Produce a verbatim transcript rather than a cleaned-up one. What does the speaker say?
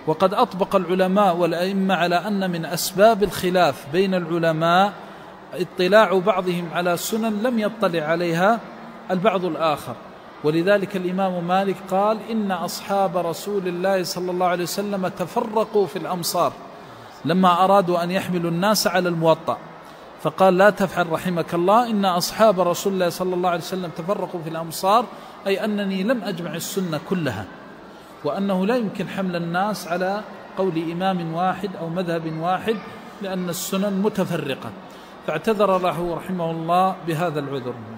وقد أطبق العلماء والأئمة على أن من أسباب الخلاف بين العلماء اطلاع بعضهم على سنن لم يطلع عليها البعض الآخر. ولذلك الإمام مالك قال إن أصحاب رسول الله صلى الله عليه وسلم تفرقوا في الأمصار لما أرادوا أن يحملوا الناس على الموطأ، فقال لا تفعل رحمك الله، إن أصحاب رسول الله صلى الله عليه وسلم تفرقوا في الأمصار، أي أنني لم أجمع السنة كلها، وأنه لا يمكن حمل الناس على قول إمام واحد أو مذهب واحد لأن السنن متفرقة، فاعتذر له رحمه الله بهذا العذر.